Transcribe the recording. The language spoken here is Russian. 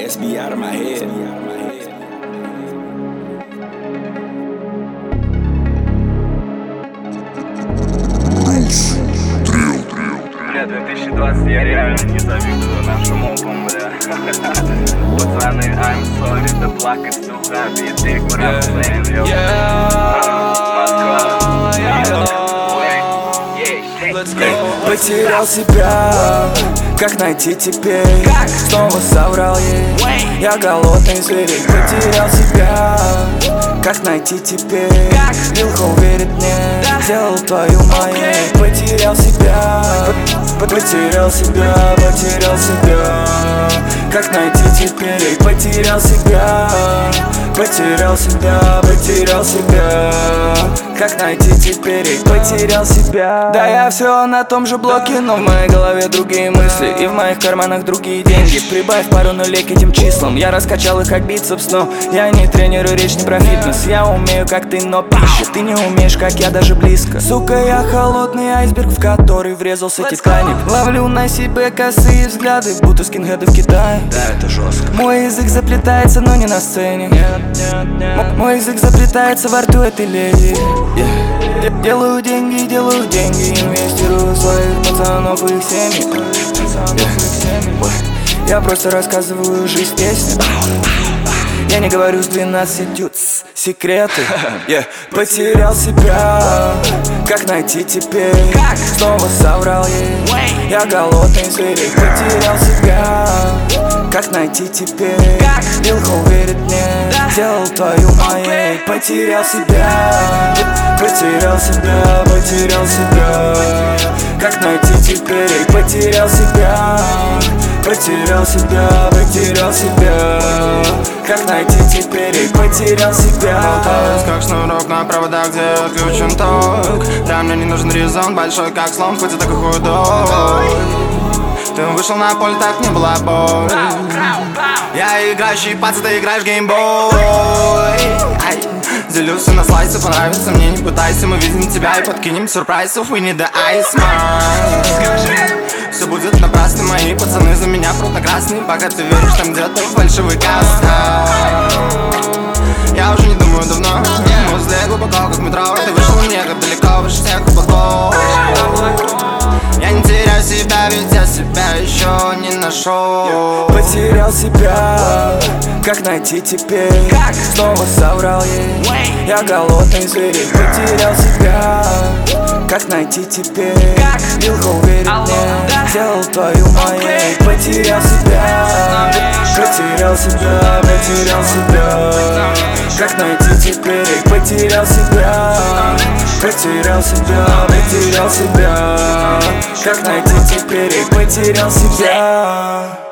SB out of my head. Бля, 2020 я реально не завидую нашему опыту, бля. Пацаны, I'm sorry, да плакать, сука, битых, брат, Потерял себя, как найти теперь? Снова соврал ей, я голодный зверь. Потерял себя, как найти теперь? Вилка уверит мне, сделал твою моей. Потерял себя, потерял себя, потерял себя. Как найти теперь? Потерял себя, потерял себя, потерял себя. Как найти теперь? Потерял себя. Да я все на том же блоке, но в моей голове другие мысли, и в моих карманах другие деньги. Прибавь пару нулей к этим числам, я раскачал их как бицепс, но я не тренер и речь не про фитнес. Я умею как ты, но пища, ты не умеешь как я, даже близко. Сука, я холодный айсберг, в который врезался Титаник. Ловлю на себе косые взгляды, будто скинхеды в Китае. Да, это жестко. Мой язык заплетается, но не на сцене. Мой язык заплетается во рту этой леди. Делаю деньги, инвестирую в своих пацанов и их семьи. Я просто рассказываю жизнь песни. Я не говорю с 12 секреты. Потерял себя, как найти теперь? Снова соврал ей, я голодный зверь. Потерял себя, как найти теперь? Вилка уверит мне, сделал твою моей. Потерял себя, потерял себя, потерял себя. Как найти теперь? Потерял себя, потерял себя, потерял себя. Как найти теперь? Потерял себя. Болтаюсь как шнурок на проводах, где отключен ток. Да, мне не нужен резон, большой как слон, хоть и такой худой. Ты вышел на поле, так не было боль. Я играющий пац, ты играешь геймбой. Делюсь на слайсы, понравится мне, не пытайся. Мы видим тебя и подкинем сюрпризов. We need the ice man. Все будет напрасно, мои пацаны за меня красные. Пока ты веришь там где-то в фальшивый каста. Я уже не думаю давно, возле глубоко как метро. Ты вышел мне как далеко, выше всех облаков. Я не теряю себя, ведь я себя еще не нашел. Потерял себя, как найти теперь? Снова соврал ей, я голодный зверь. Потерял себя, как найти теперь? Вилка уверит мне, сделал твою моей. Потерял себя, потерял себя, потерял себя. Как найти теперь? Потерял себя, потерял себя, потерял себя. Как найти теперь? Потерял себя.